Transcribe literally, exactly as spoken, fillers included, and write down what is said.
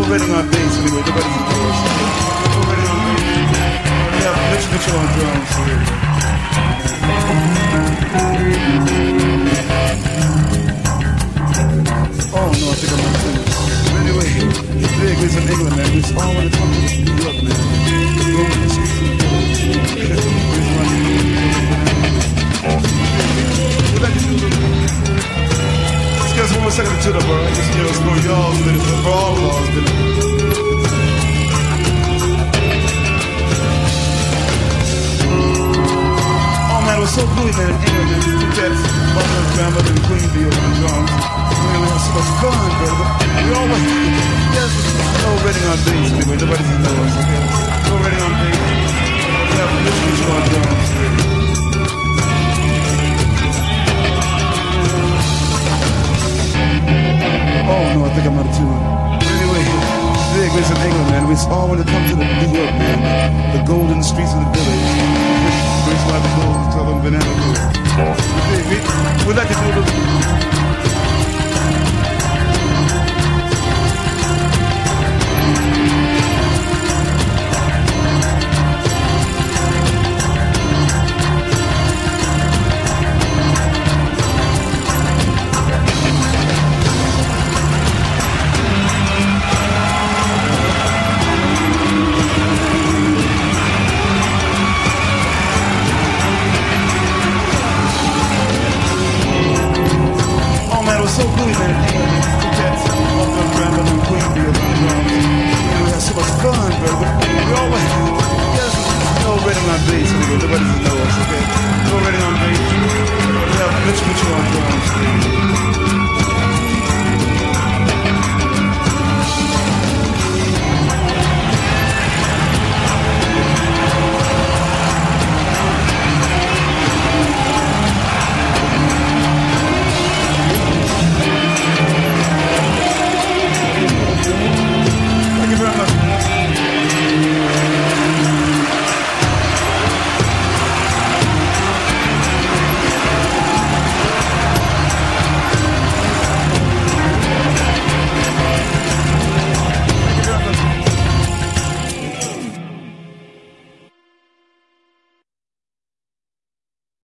Reading on bass anyway, nobody's in chorus. No Reading on bass. Yeah, Mitch Mitchell on drums. Oh no, I think I'm not doing it. But anyway, it's big, it's in England, man. It's all when it comes to New York, man. Going to the streets of the village. We'd like to do a little. Let's get one more second to chill up, alright? Just, you know, it's for y'all's minute, for all of ours minute. Oh man, it was so good, man, in England, man. Two cats, mother, grandmother, and Queen Bee on drums. Man, we had so much fun, bro. We always, yes, no Reading on bass anyway, nobody's in those, okay? No Reading on bass. We have Mitch Mitchell on drums. Oh no, I think I'm out of tune. But anyway, big, it's in England, man. It's all when it comes to the New York, man. The golden streets of the village. Grace why the gold, tell them banana. We'd like to do a little.